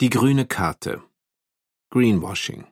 Die grüne Karte. Greenwashing.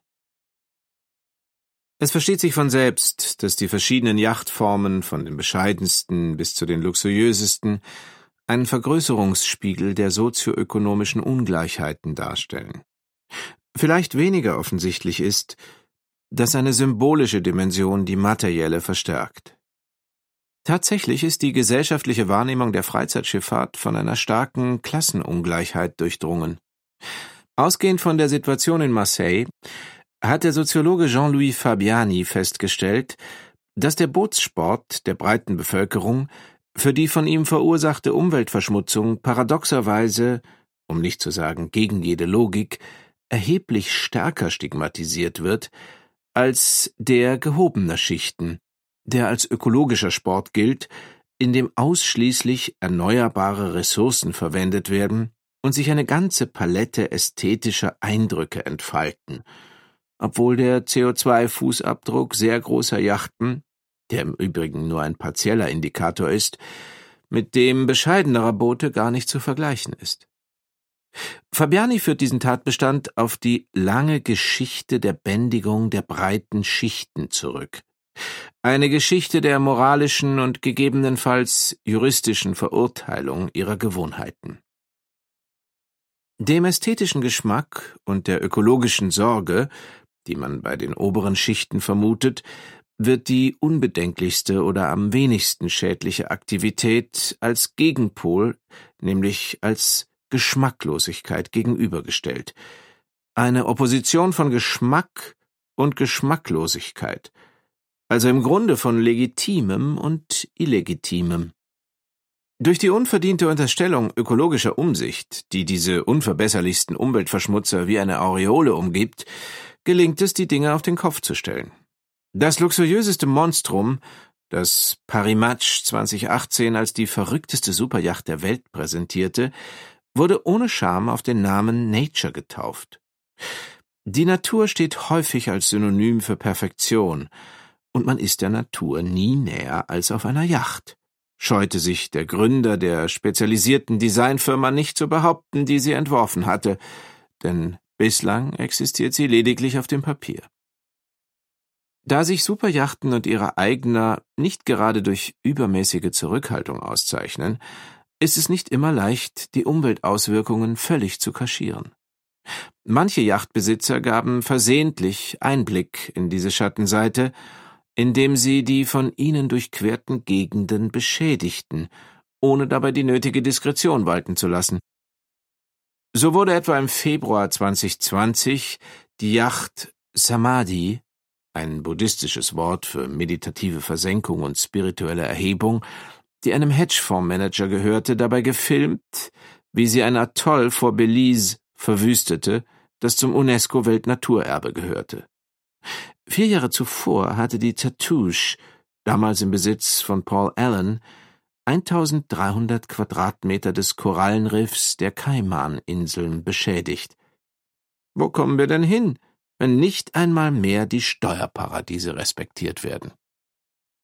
Es versteht sich von selbst, dass die verschiedenen Yachtformen, von den bescheidensten bis zu den luxuriösesten, einen Vergrößerungsspiegel der sozioökonomischen Ungleichheiten darstellen. Vielleicht weniger offensichtlich ist, dass eine symbolische Dimension die materielle verstärkt. Tatsächlich ist die gesellschaftliche Wahrnehmung der Freizeitschifffahrt von einer starken Klassenungleichheit durchdrungen. Ausgehend von der Situation in Marseille hat der Soziologe Jean-Louis Fabiani festgestellt, dass der Bootssport der breiten Bevölkerung für die von ihm verursachte Umweltverschmutzung paradoxerweise, um nicht zu sagen gegen jede Logik, erheblich stärker stigmatisiert wird als der gehobener Schichten, der als ökologischer Sport gilt, in dem ausschließlich erneuerbare Ressourcen verwendet werden und sich eine ganze Palette ästhetischer Eindrücke entfalten, obwohl der CO2-Fußabdruck sehr großer Yachten, der im Übrigen nur ein partieller Indikator ist, mit dem bescheidenerer Boote gar nicht zu vergleichen ist. Fabiani führt diesen Tatbestand auf die lange Geschichte der Bändigung der breiten Schichten zurück. Eine Geschichte der moralischen und gegebenenfalls juristischen Verurteilung ihrer Gewohnheiten. Dem ästhetischen Geschmack und der ökologischen Sorge, die man bei den oberen Schichten vermutet, wird die unbedenklichste oder am wenigsten schädliche Aktivität als Gegenpol, nämlich als Geschmacklosigkeit gegenübergestellt. Eine Opposition von Geschmack und Geschmacklosigkeit, also im Grunde von Legitimem und Illegitimem. Durch die unverdiente Unterstellung ökologischer Umsicht, die diese unverbesserlichsten Umweltverschmutzer wie eine Aureole umgibt, gelingt es, die Dinge auf den Kopf zu stellen. Das luxuriöseste Monstrum, das Parimatch 2018 als die verrückteste Superyacht der Welt präsentierte, wurde ohne Scham auf den Namen Nature getauft. Die Natur steht häufig als Synonym für Perfektion, und man ist der Natur nie näher als auf einer Yacht, scheute sich der Gründer der spezialisierten Designfirma nicht zu behaupten, die sie entworfen hatte, denn bislang existiert sie lediglich auf dem Papier. Da sich Superyachten und ihre Eigner nicht gerade durch übermäßige Zurückhaltung auszeichnen, ist es nicht immer leicht, die Umweltauswirkungen völlig zu kaschieren. Manche Yachtbesitzer gaben versehentlich Einblick in diese Schattenseite, indem sie die von ihnen durchquerten Gegenden beschädigten, ohne dabei die nötige Diskretion walten zu lassen. So wurde etwa im Februar 2020 die Yacht Samadhi, ein buddhistisches Wort für meditative Versenkung und spirituelle Erhebung, die einem Hedgefondsmanager gehörte, dabei gefilmt, wie sie ein Atoll vor Belize verwüstete, das zum UNESCO-Weltnaturerbe gehörte. 4 Jahre zuvor hatte die Tatoosh, damals im Besitz von Paul Allen, 1300 Quadratmeter des Korallenriffs der Kaiman-Inseln beschädigt. Wo kommen wir denn hin, wenn nicht einmal mehr die Steuerparadiese respektiert werden?